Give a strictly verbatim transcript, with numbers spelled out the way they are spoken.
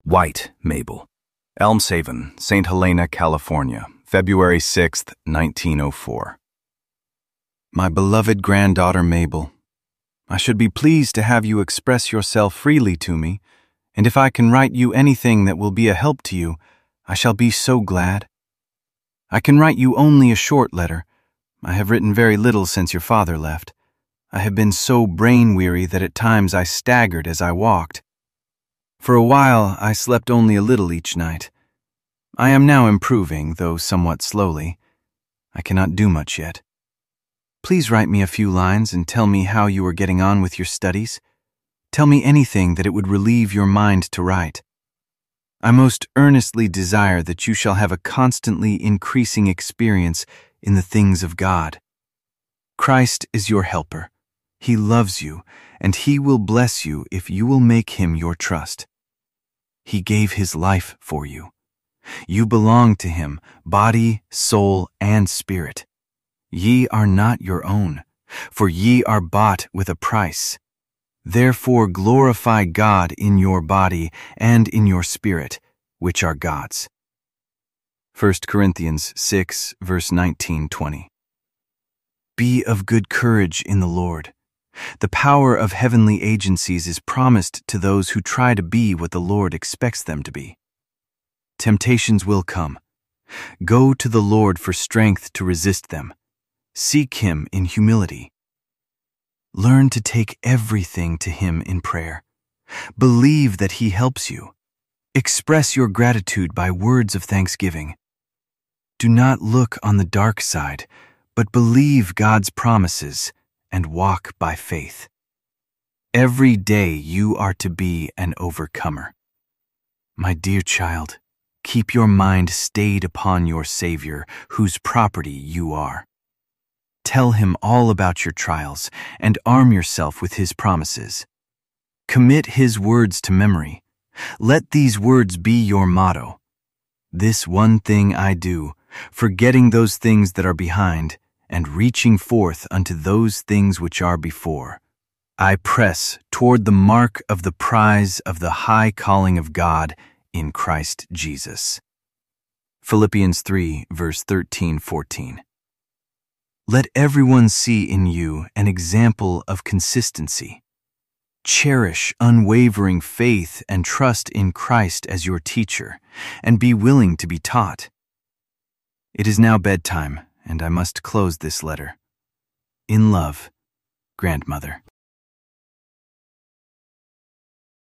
White, Mabel. Elmshaven, Saint Helena, California, February sixth, nineteen oh four. My beloved granddaughter Mabel, I should be pleased to have you express yourself freely to me, and if I can write you anything that will be a help to you, I shall be so glad. I can write you only a short letter. I have written very little since your father left. I have been so brain-weary that at times I staggered as I walked. For a while I slept only a little each night. I am now improving, though somewhat slowly. I cannot do much yet. Please write me a few lines and tell me how you are getting on with your studies. Tell me anything that it would relieve your mind to write. I most earnestly desire that you shall have a constantly increasing experience in the things of God. Christ is your helper. He loves you, and He will bless you if you will make Him your trust. He gave His life for you. You belong to Him, body, soul, and spirit. Ye are not your own, for ye are bought with a price. Therefore glorify God in your body and in your spirit, which are God's. First Corinthians six, verse nineteen to twenty. Be of good courage in the Lord. The power of heavenly agencies is promised to those who try to be what the Lord expects them to be. Temptations will come. Go to the Lord for strength to resist them. Seek Him in humility. Learn to take everything to Him in prayer. Believe that He helps you. Express your gratitude by words of thanksgiving. Do not look on the dark side, but believe God's promises and walk by faith. Every day you are to be an overcomer. My dear child, keep your mind stayed upon your Savior, whose property you are. Tell Him all about your trials and arm yourself with His promises. Commit His words to memory. Let these words be your motto. This one thing I do, forgetting those things that are behind, and reaching forth unto those things which are before. I press toward the mark of the prize of the high calling of God in Christ Jesus. Philippians three, verse thirteen to fourteen. Let everyone see in you an example of consistency. Cherish unwavering faith and trust in Christ as your teacher, and be willing to be taught. It is now bedtime, and I must close this letter. In love, Grandmother.